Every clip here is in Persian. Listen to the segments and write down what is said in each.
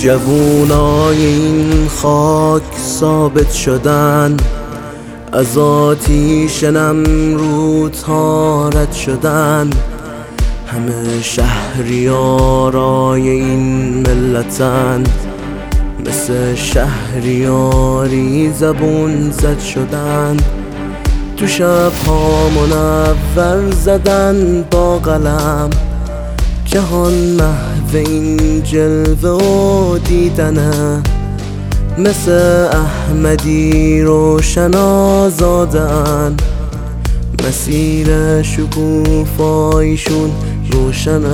جوونای این خاک ثابت شدن، از آتیش نمرودها رد شدن. همه شهریارای این ملتن، مثل شهریاری زبون زد شدن. تو شبها منور زدن با قلم، جهان محو این جلوه و دیدنه. مثل احمدی روشن آزادن، مسیر شکوفایشون روشنه.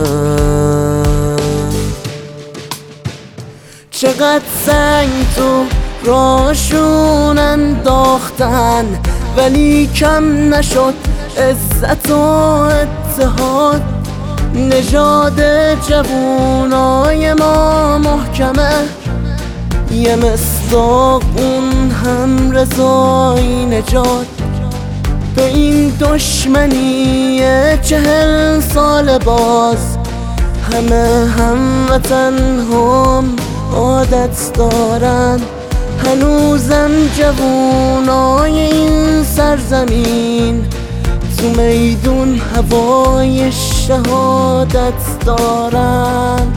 چقدر سنگ تو راشون انداختن، ولی کم نشد عزت و اتحاد. نژاد جوونای ما محکمه، یه مصداق اون هم رضای نجات. به این دشمنی 40 سال باز، همه هموطن هم عادت دارن. هنوزم جوونای این سرزمین، تو میدون هوای شهادت دارن.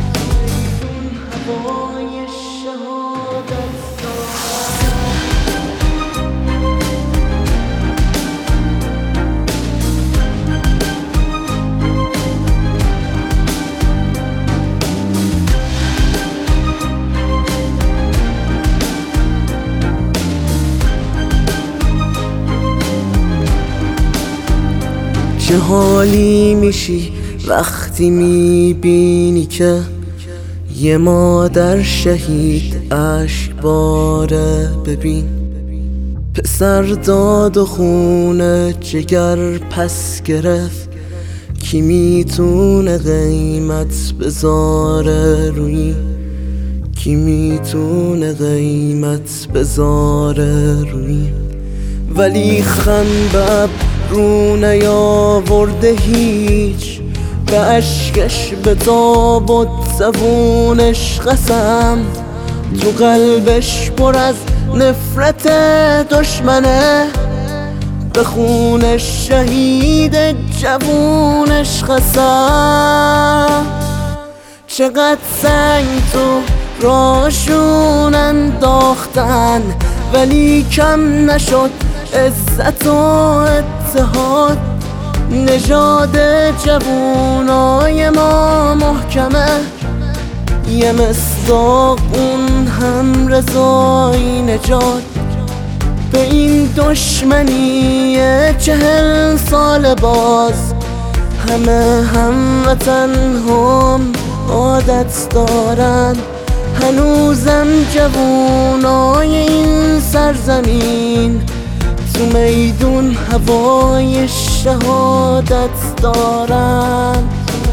چه حالی میشی وقتی میبینی که یه مادر شهید اشک باره؟ ببین پسر داد و خونه جگر پس گرفت. کی میتونه قیمت بذاره روی؟ کی میتونه قیمت بذاره روی؟ ولی خنبب رو نیاورده هیچ، به اشکش به تاب و زبونش قسم. تو قلبش پر از نفرت دشمنه، به خونش شهید جوونش قسم. چقدر سنگ تو راشون انداختن، ولی کم نشد عزت و اتحاد. نژاد جوونای ما محکمه، یه مصداق اون هم رضای نجات. به این دشمنی 40 سال باز، همه هموطن هم عادت دارن. هنوزم جوونای این سرزمین، تو میدون هوای شهادت دارن.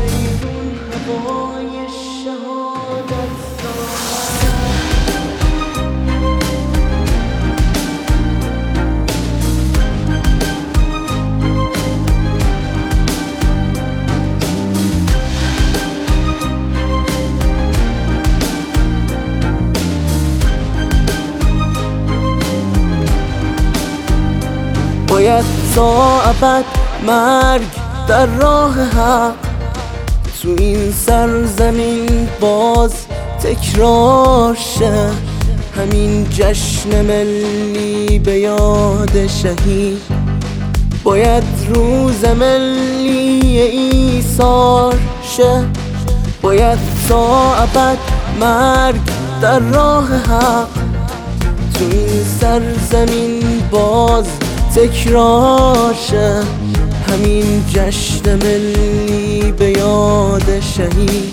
باید تا ابد مرگ در راه حق، تو این سرزمین باز تکرار شه. همین جشن ملی به یاد شهید، باید روز ملی ایثار شه. باید تا ابد مرگ در راه حق، تو این سرزمین باز تکرار شه. همین جشن ملی به یاد شهید،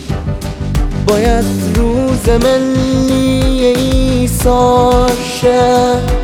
باید روز ملی ایثار شه.